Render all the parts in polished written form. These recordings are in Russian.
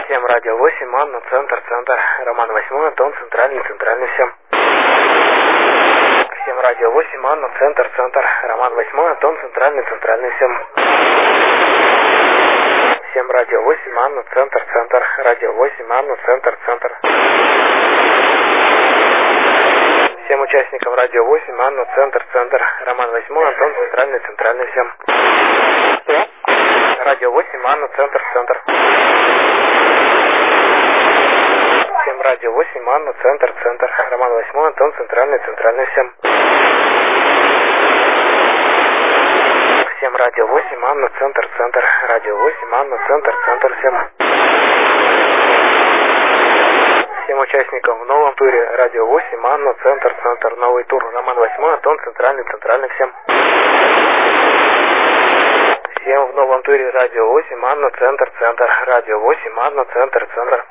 Всем радио 8, Анна, центр, Роман 8, Антон, центральный, всем. Всем радио 8, Анна, центр, Роман 8, Антон, центральный, всем. Всем радио 8, Анна, центр, радио 8, Анна, центр. Всем участникам радио 8, Анна, центр, Роман 8, Антон, центральный, всем. Радио 8, Анна, центр. Всем радио 8, Анна, центр, Роман 8, Антон, центральный, всем. Всем радио 8, Анна, центр, радио 8, Анна, центр, всем. Всем участникам в новом туре радио 8, Анна, центр, новый тур, Роман 8, Антон, центральный, всем. Всем в новом туре радио 8, Анна, центр, радио 8, Анна, центр.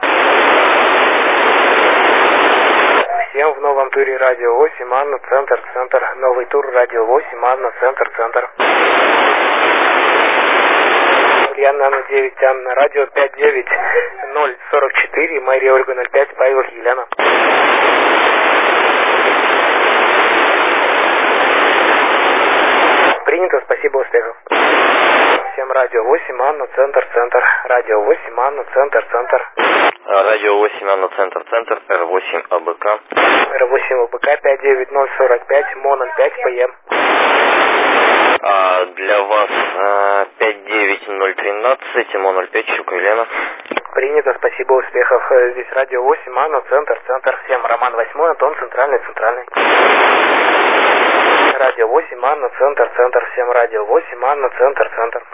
Всем в новом туре радио 8, Анна, центр, новый тур, радио 8, Анна, центр. Ульяна, Анна 9, Анна, радио 59044, Мария Ольга 05, Павел, Елена. Принято, спасибо, успехов. Всем радио 8, Анна, центр, радио 8, Анна, центр. Радио 8, Анна, центр, R8 АБК. R8 АБК 59045, МО05 ПМ. Для вас 59013, МО05, Щука, Елена. Принято, спасибо, успехов. Здесь радио 8, Анна, центр. Всем Роман 8, Антон, центральный. Радио 8, Анна, центр. Всем радио 8, Анна, центр.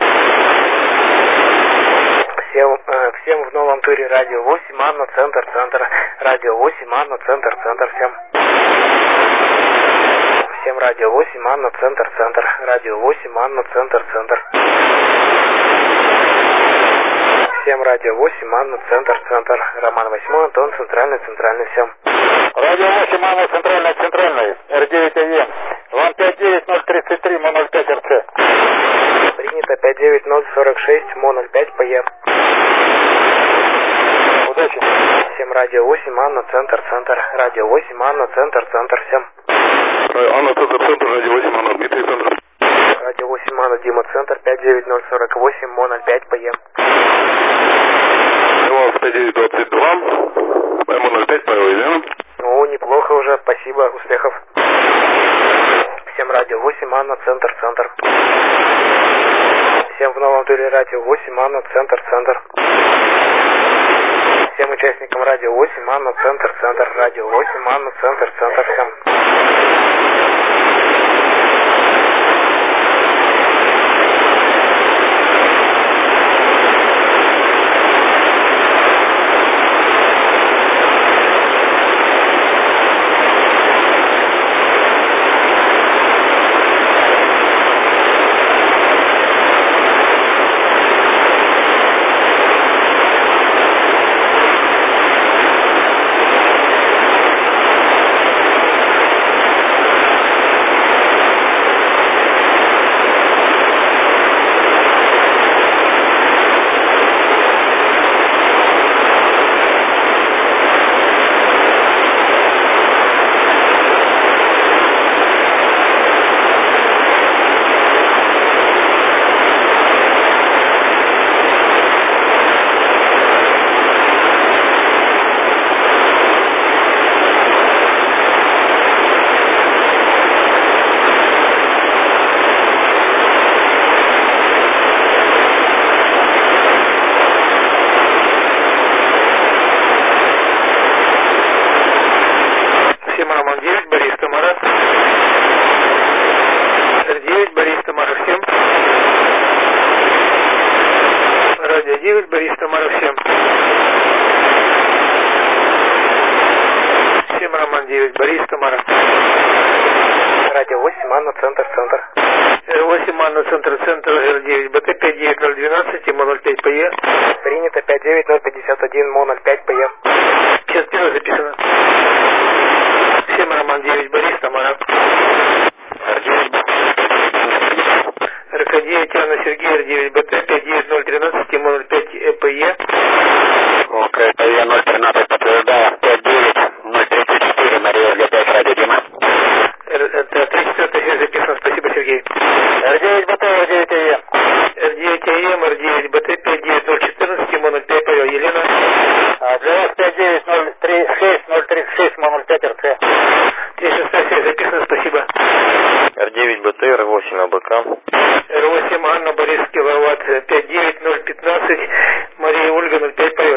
Всем в новом туре радио 8, Анна, центр. Радио 8, Анна, центр. Всем. Всем радио 8, Анна, центр. Радио 8, Анна, центр. Всем радио 8, Анна, центр. Роман 8, Антон, центральный, всем. Радио 8, Анна, центральный, R9 АЕ. Вам 59033, МО05 РЦ. Принято, 59046, МО05 ПЕ. Удачи. Всем радио 8, Анна, центр. Радио 8, Анна, центр. Всем. Анна, центр, радио 8, Анна, Дмитрий, центр. Радио 8, Анна, Дима, центр, 59048, МО05 ПЕ. Вас 5922, МО05, Павел, Елена. Ну, неплохо уже, спасибо, успехов. Всем радио 8, Анна, центр. Всем в новом туре радио 8, Анна, центр. Всем участникам радио 8, Анна, центр. Радио 8, Анна, центр. Всем. Центр R9 БТ 59012, МО05 ПЕ. Принято, 59051, МО05 ПЕ. Сейчас первое записано. Всем Роман 9, Борис, Тамара. РК9, Анна, Сергей, R9 БТ 59013, МО05 ПЕ.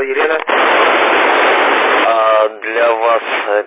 Павел, Елена. Для вас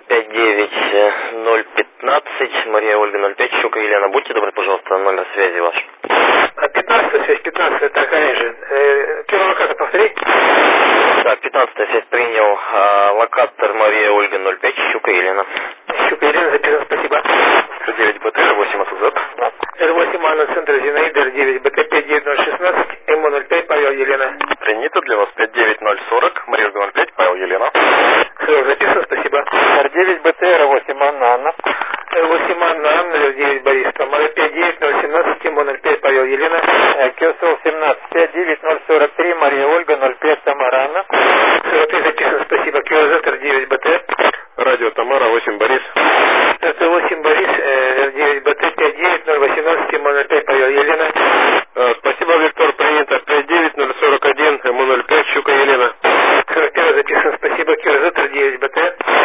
59015, Мария Ольга 05, Щука Елена. Будьте добры, пожалуйста, номер связи ваш. 15, связь 15, так, конечно. Первый локатор, повтори. Так, 15 связь принял. Локатор Мария Ольга 05, Щука Елена. Щука Елена, записан, спасибо. 9 БТ, R8 АСЗ. R8 Анна, центр Зинаида, R9 БТ 59016, МО05, Павел, Елена. Принято для вас 59040, Мария Ольга 05, Павел, Елена. Все, записан, спасибо. R9 БТ, R8 Анна, Анна. R8 Анна, Анна, R9 Борис, Тамара 59017, МО05, Павел, Елена. QSL 17 59043, Мария Ольга 05, Тамара Анна. Все, ты записан, спасибо. QRZ R9 БТ. Радио Тамара, 8 Борис. Это 8 Борис, R9 БТ 59018, МО05, Павел, Елена. Спасибо, Виктор, принято 59041, МО05, Щука Елена. 41 записан, спасибо. QRZ R9 БТ.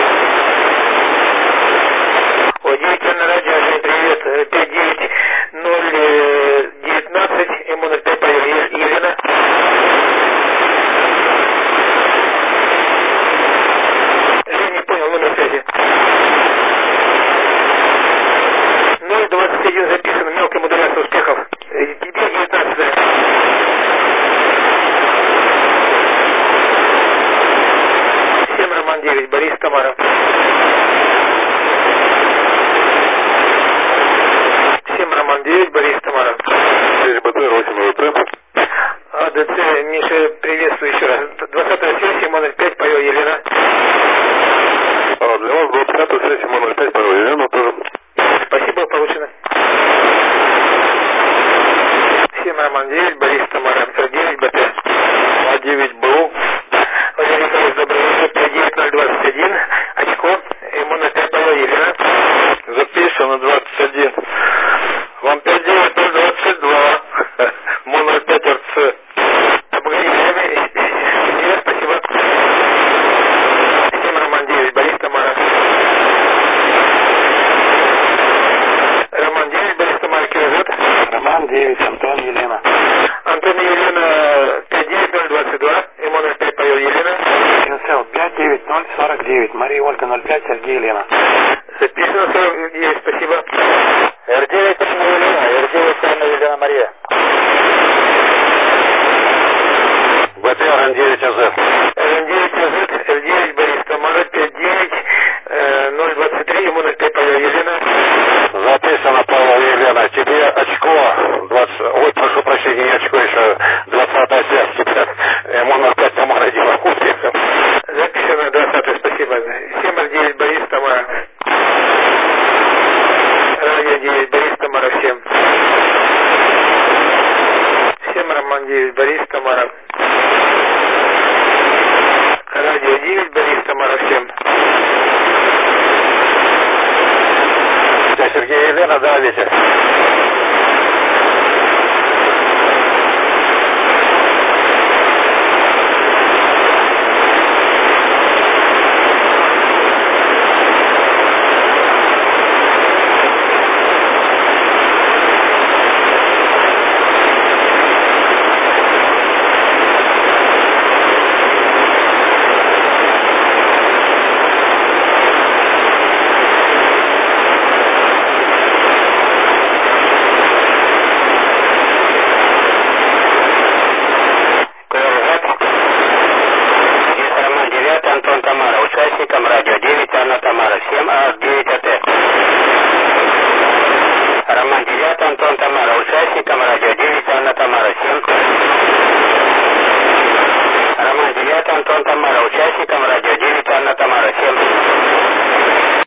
О, 9 на радио, Жень, привет. 59019, МО05, Павел, Елена. Жень, не понял, номер связи. 021 записан, мелкая модуляция успехов. Тебе 19. Роман 9, Борис, Тамара. 7 Роман 9, Борис, Тамара. 6 БТ, 8 ВП. АДЦ, Миша, приветствую еще раз. 20-я сессия, МО05, Павел, Елена. Для вас 25-я сессия, МО05, Павел, Елена тоже. Спасибо, получено. 7 Роман 9, Борис, Тамара. 9 БТ. А9 БУ. Владимир Николаевич, добрый вечер. 59021, очко, МО05, Павел, Елена. Записано 21. Вам 59022. МО05 РЦ. Погоди, спасибо. 7 Роман 9, Борис, Тамара. Роман 9, Борис, Тамара, QRZ. Роман 9, Антон, Елена. Антон и Елена 59022, МО05, Павел, Елена. QSL 59049, Мария Ольга 05, Сергей, Елена. Записано 49, спасибо. R9 Анна Елена, R9 Анна Елена Мария. БТ РН9 АЗ. Р9 АЗ, Р9 Борис, Тамара 59023, МО05, Павел, Елена. Записано, Павел, Елена. Тебе очко 20... Ой, прошу прощения, не очко еще. 20-я связь тебе. МО05 Тамара, Дима, успехов. Записано 20, спасибо. 7 Р9 Борис, Тамара. Радио 9 Борис, Тамара, всем. 7 Роман 9 Борис, Тамара. Радио 9 Борис, Тамара, всем. Сергей, Елена, да, Витя. Радио 9, Анна Тамара, 7 А9 АТ. Роман 9, Антон Тамара, участникам радио 9, Анна Тамара, 7. Роман 9, Антон Тамара, участникам радио 9, Анна Тамара, 7.